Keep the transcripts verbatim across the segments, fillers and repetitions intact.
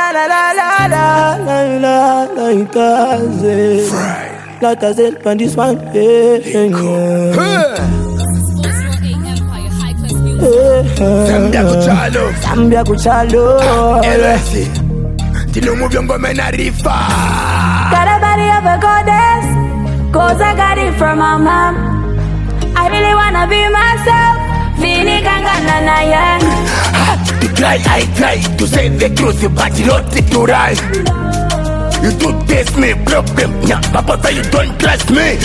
la la la la la la la like us. Like I said, on this one, yeah, yeah. Zambia Kuchalo Zambia Kuchalo L S C Tino move your woman a rifa. Got a body of a goddess, cause I got it from my mom. I really wanna be myself. Vini kangana na ya. I try, I try to say the truth, but you don't take to right. You do test me, problem, yeah, but you don't trust me.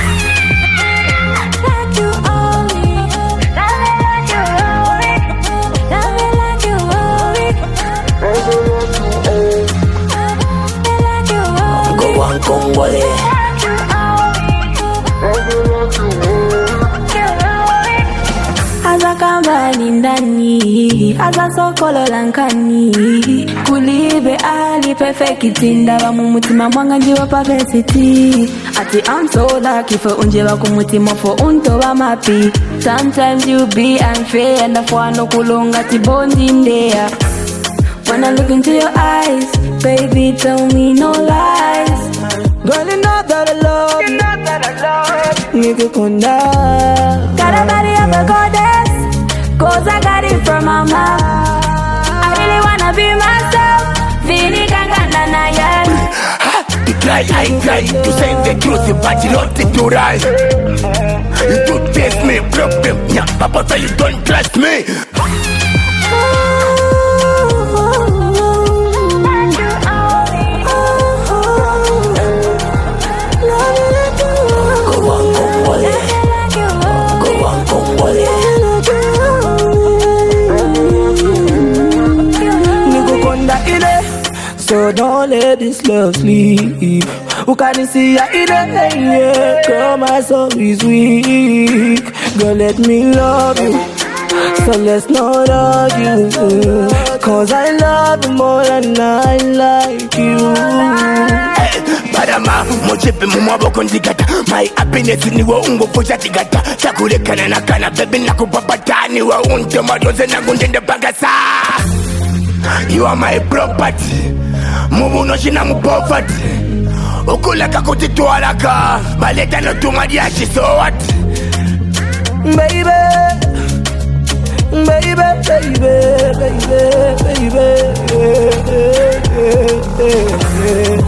Congolese. Aza kambali ndani, aza sokolo lankani. Kulibe ali perfecti, ndaba mumutima mwanga njiwa perversity. Ati I'm so lucky for unjewa kumutima for unto wa mapi. Sometimes you be unfair, and for no kulonga ti bondi ndea. When I look into your eyes, baby, tell me no lies. Girl, you know that I love you, know that I love you. Nigga, konda. Got a body of a goddess, cause I got it from my mom. I really wanna be myself. Vini kangana na ya. I try, I try to say the truth, but you don't take to right. You do test me, problem, yeah, but you don't trust me. So don't let this love sleep. Who can see ya in the yeah. Girl, my soul is weak. Girl, let me love you. So let's not argue. Cause I love you more than I like you. Badama, mochepe mumwabo ndigata. My happiness ni wa ungo fuja tigata. Chakule kana na kana, baby nakupapata. Ni wa unte madoze na gundende bagasa. You are my property. Mubu no shina mu poverty. Okula kakuti tualaka. Baleta no tumadiashi, so what? Baby, baby, baby, baby, baby.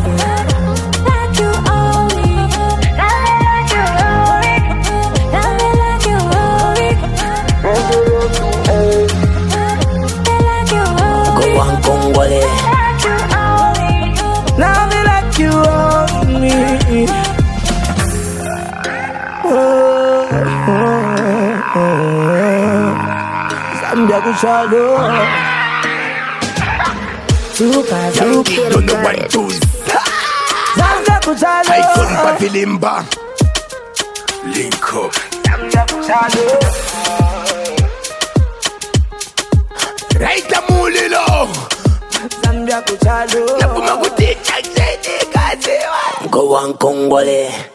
Now me like you own me. Oh, oh, oh. Zambia Kuchalo. Super, super. Don't know what to say. Zambia Kuchalo. I couldn't feel him back. Link up. Zambia Kuchalo. Right a mulilo. Zambia Kuchalo. Nakuma kutecha chene kazewa. Go on Congolese.